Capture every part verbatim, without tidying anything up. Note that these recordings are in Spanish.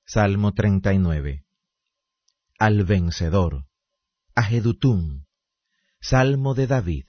Salmo treinta y nueve. Al vencedor, a Jedutún, Salmo de David.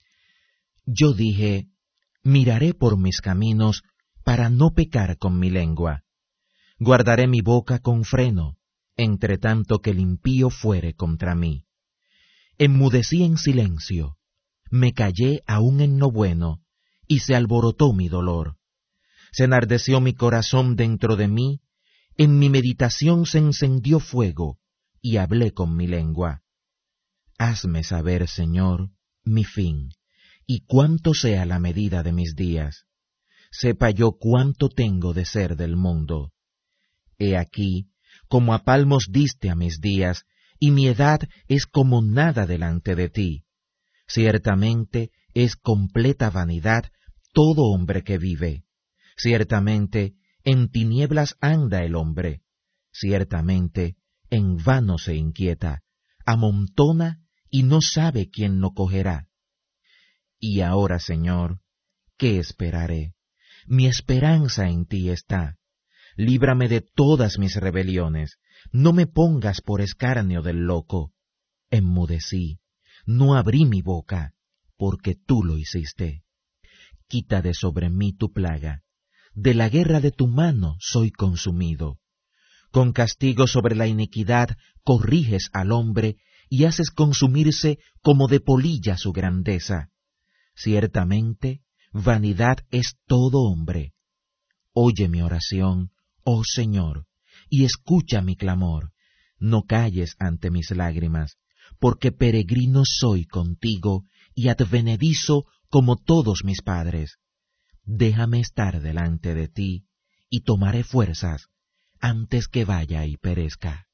Yo dije, miraré por mis caminos para no pecar con mi lengua. Guardaré mi boca con freno, entre tanto que el impío fuere contra mí. Enmudecí en silencio, me callé aún en lo bueno, y se alborotó mi dolor. Se enardeció mi corazón dentro de mí, en mi meditación se encendió fuego, y hablé con mi lengua. Hazme saber, Señor, mi fin, y cuánto sea la medida de mis días. Sepa yo cuánto tengo de ser del mundo. He aquí, como a palmos diste a mis días, y mi edad es como nada delante de ti. Ciertamente es completa vanidad todo hombre que vive. Ciertamente en tinieblas anda el hombre. Ciertamente en vano se inquieta, amontona y no sabe quién lo cogerá. Y ahora, Señor, ¿qué esperaré? Mi esperanza en ti está. Líbrame de todas mis rebeliones, no me pongas por escarnio del loco. Enmudecí, no abrí mi boca, porque tú lo hiciste. Quita de sobre mí tu plaga, de la guerra de tu mano soy consumido. Con castigo sobre la iniquidad corriges al hombre y haces consumirse como de polilla su grandeza. Ciertamente, vanidad es todo hombre. Oye mi oración, oh Señor, y escucha mi clamor. No calles ante mis lágrimas, porque peregrino soy contigo y advenedizo como todos mis padres. Déjame estar delante de ti, y tomaré fuerzas antes que vaya y perezca.